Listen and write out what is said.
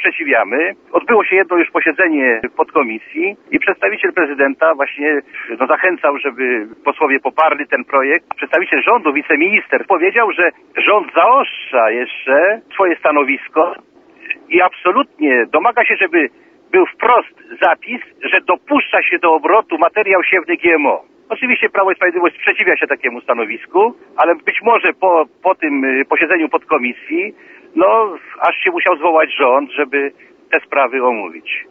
sprzeciwiamy. Odbyło się jedno już posiedzenie podkomisji i przedstawiciel prezydenta właśnie zachęcał, żeby posłowie poparli ten projekt. Przedstawiciel rządu, wiceminister, powiedział, że rząd zaostrza jeszcze swoje stanowisko i absolutnie domaga się, żeby był wprost zapis, że dopuszcza się do obrotu materiał siewny GMO. Oczywiście Prawo i Sprawiedliwość sprzeciwia się takiemu stanowisku, ale być może po tym posiedzeniu podkomisji, aż się musiał zwołać rząd, żeby te sprawy omówić.